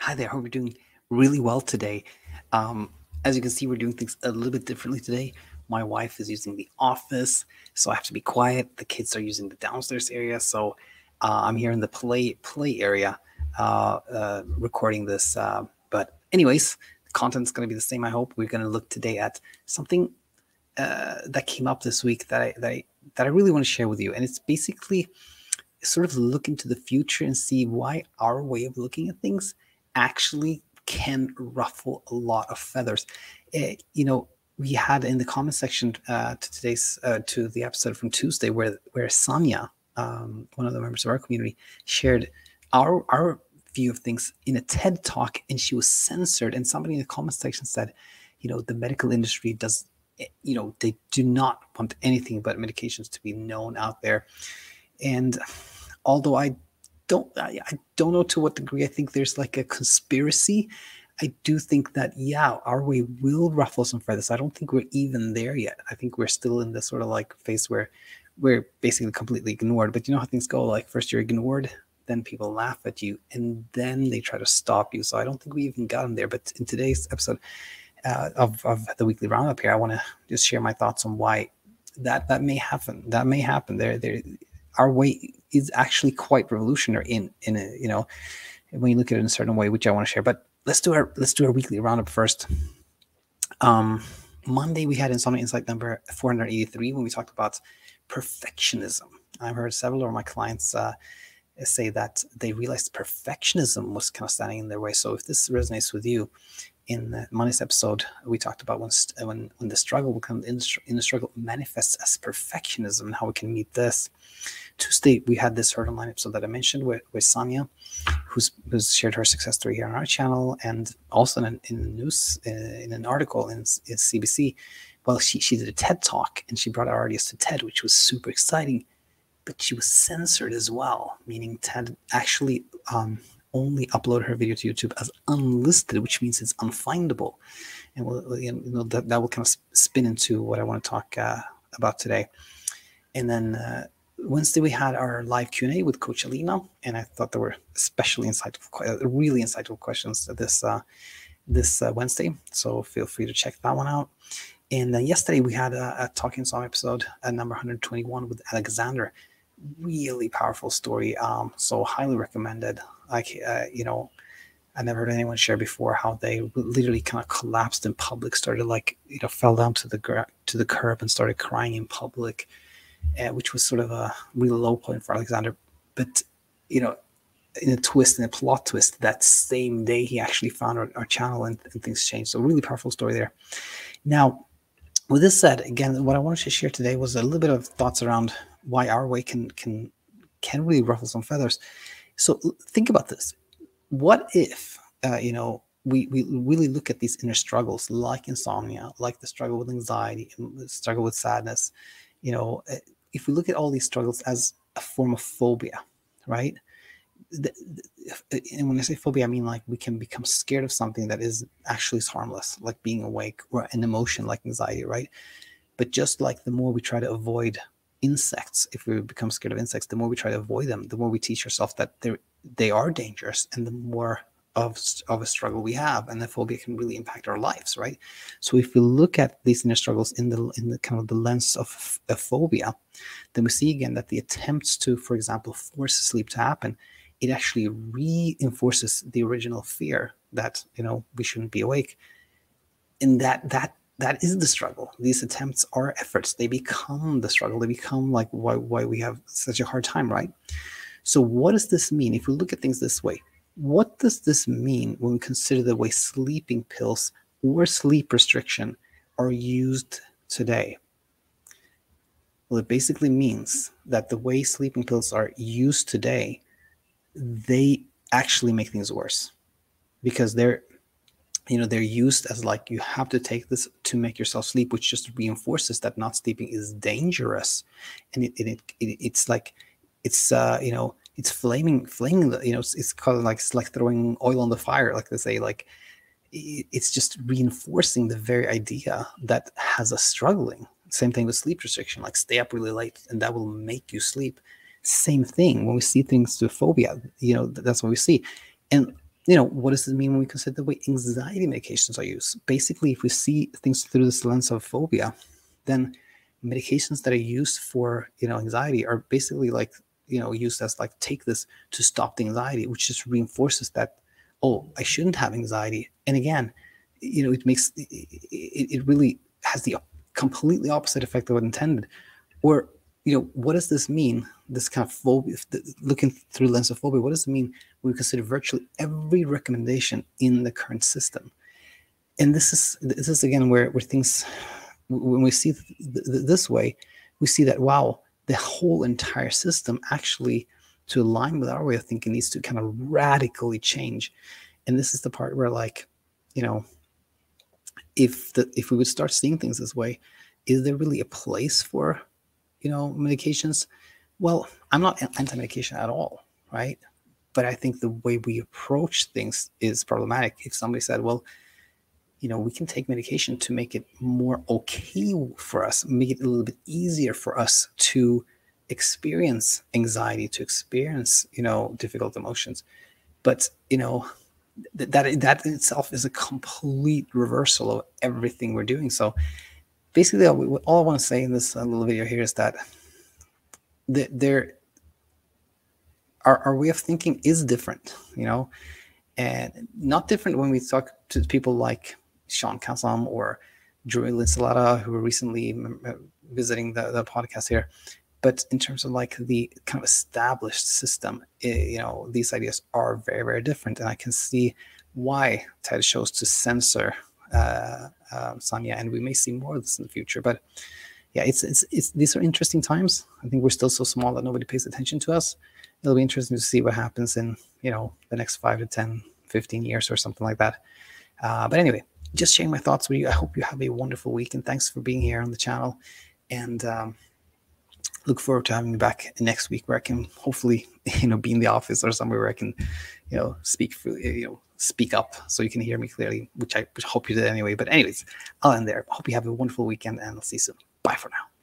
Hi there. Hope you're doing really well today. Um, as you can see, we're doing things a little bit differently today. My wife is using the office, so I have to be quiet. The kids are using the downstairs area, so I'm here in the play area recording this. But anyways, the content's going to be the same. I hope we're going to look today at something that came up this week that I really want to share with you, and it's basically sort of look into the future and see why our way of looking at things actually can ruffle a lot of feathers. You know, we had in the comment section to the episode from Tuesday where Sonia, one of the members of our community, shared our view of things in a TED talk, and she was censored. And somebody in the comment section said, the medical industry does, they do not want anything but medications to be known out there. And although I don't know to what degree I think there's like a conspiracy, I do think that, yeah, our way will ruffle some feathers. I don't think we're even there yet. I think we're still in this sort of like phase where we're basically completely ignored. But you know how things go, like first you're ignored, then people laugh at you, and then they try to stop you. So I don't think we even got them there. But in today's episode of the weekly roundup here, I want to just share my thoughts on why that may happen. That may happen. Our way is actually quite revolutionary in a, when you look at it in a certain way, which I want to share. But let's do our weekly roundup first. Monday we had Insomnia Insight number 483 when we talked about perfectionism. I've heard several of my clients say that they realized perfectionism was kind of standing in their way. So if this resonates with you, in Monday's episode, we talked about when the struggle will come in the struggle manifests as perfectionism and how we can meet this. Tuesday, we had this Heard Online episode that I mentioned with Sonia, who's shared her success story here on our channel, and also in news, in an article in CBC. Well, she did a TED talk, and she brought our audience to TED, which was super exciting, but she was censored as well, meaning TED actually only upload her video to YouTube as unlisted, which means it's unfindable. And that will kind of spin into what I want to talk about today. And then Wednesday we had our live Q&A with Coach Alina, and I thought there were especially really insightful questions this Wednesday. So feel free to check that one out. And yesterday we had a Talking Song episode, number 121 with Alexander. Really powerful story. So highly recommended. Like, I never heard anyone share before how they literally kind of collapsed in public, started fell down to the curb and started crying in public, which was sort of a real low point for Alexander. But, in a plot twist, that same day he actually found our channel and things changed. So really powerful story there. Now, with this said, again, what I wanted to share today was a little bit of thoughts around why our way can really ruffle some feathers. So think about this. What if, we really look at these inner struggles like insomnia, like the struggle with anxiety, the struggle with sadness, if we look at all these struggles as a form of phobia, right? And when I say phobia, I mean like we can become scared of something that is actually harmless, like being awake, or an emotion like anxiety, right? But just like the more we try to avoid insects, if we become scared of insects, the more we try to avoid them, the more we teach ourselves that they are dangerous, and the more of a struggle we have, and the phobia can really impact our lives, right? So if we look at these inner struggles in the kind of the lens of a phobia, then we see again that the attempts to, for example, force sleep to happen, it actually reinforces the original fear that we shouldn't be awake, and that is the struggle. These attempts are efforts. They become the struggle. They become like why we have such a hard time, right? So what does this mean? If we look at things this way, what does this mean when we consider the way sleeping pills or sleep restriction are used today? Well, it basically means that the way sleeping pills are used today, they actually make things worse, because they're used as like, you have to take this to make yourself sleep, which just reinforces that not sleeping is dangerous. And it's like, it's it's flaming it's called like, it's like throwing oil on the fire, like they say. Like, it's just reinforcing the very idea that has us struggling. Same thing with sleep restriction, like stay up really late and that will make you sleep. Same thing when we see things to phobia, that's what we see. And what does it mean when we consider the way anxiety medications are used? Basically, if we see things through this lens of phobia, then medications that are used for, anxiety are basically like, used as like, take this to stop the anxiety, which just reinforces that, oh, I shouldn't have anxiety. And again, it really has the completely opposite effect of what intended. Or, what does this mean? This kind of phobia, looking through the lens of phobia, what does it mean when we consider virtually every recommendation in the current system? And this is again where things, when we see this way, we see that, wow, the whole entire system actually, to align with our way of thinking, needs to kind of radically change. And this is the part where, like, if we would start seeing things this way, is there really a place for, medications? Well, I'm not anti-medication at all, right? But I think the way we approach things is problematic. If somebody said, well, we can take medication to make it more okay for us, make it a little bit easier for us to experience anxiety, to experience, difficult emotions. But, that in itself is a complete reversal of everything we're doing. So basically, all I want to say in this little video here is that our way of thinking is different, and not different when we talk to people like Sean Kaslam or Drew Linsalata, who were recently visiting the podcast here. But in terms of like the kind of established system, these ideas are very, very different. And I can see why TED chose to censor Sanya, and we may see more of this in the future. But yeah, it's these are interesting times. I think we're still so small that nobody pays attention to us. It'll be interesting to see what happens in, the next 5 to 10, 15 years or something like that. But anyway, just sharing my thoughts with you. I hope you have a wonderful week, and thanks for being here on the channel. And look forward to having you back next week, where I can hopefully, be in the office or somewhere where I can, speak up so you can hear me clearly, which I hope you did anyway. But anyways, I'll end there. Hope you have a wonderful weekend, and I'll see you soon. Bye for now.